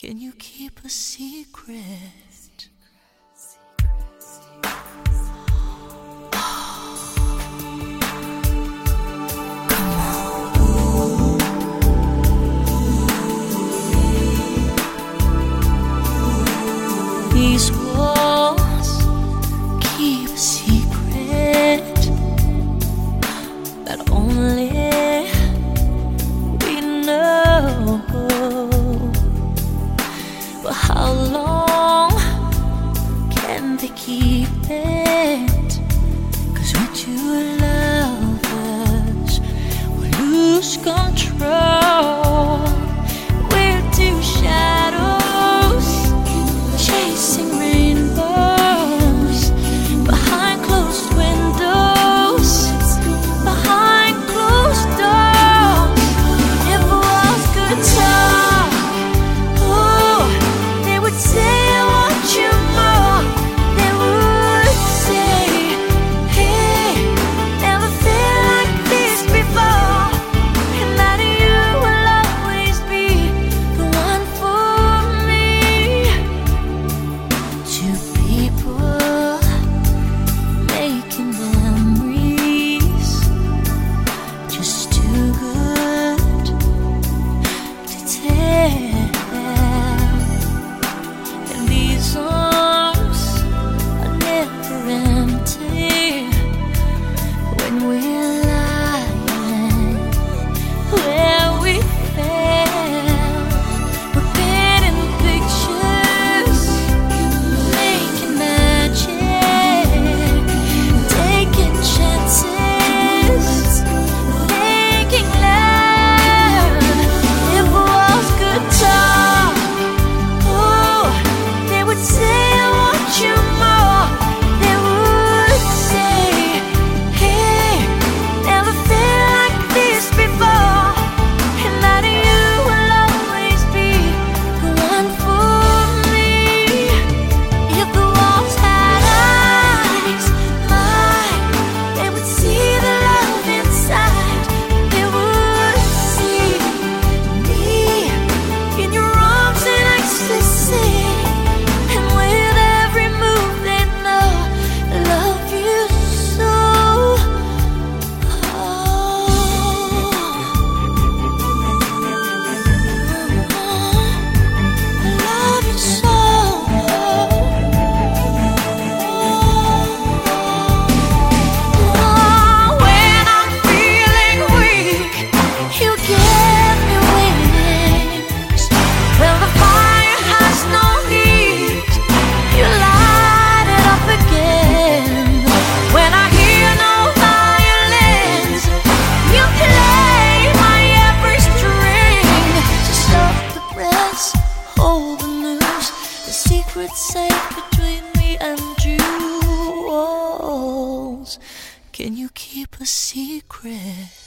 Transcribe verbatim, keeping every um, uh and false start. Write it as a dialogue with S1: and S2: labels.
S1: Can you keep a secret? These walls keep a secret that only we know. But how long can they keep it? 'Cause when two lovers will lose control, we're two shadows chasing rainbows behind closed windows, behind closed doors. If it was good time, oh, they would say I want you more. They would say, hey, never felt like this before, and that you will always be the one for me. Two people making memories, just too good to tell. And these arms are never empty when we're lying where we fell. We're painting pictures, making magic, taking chances, making love. If it was good time, oh, they would say I want you more. They would say, hey, never felt like this before, and that you will always be the one for me. If the walls had eyes, mine, they would see the love inside. They would see me in your arms in ecstasy, and with every move they know I love you so. Oh, I love you so. Oh, when I'm feeling weak, you give me wings. When the fire has no heat, you light it up again. When I hear no violins, you play my every string. So stop the press, hold the news. The secret's safe between me and you. Walls. Can you keep a secret?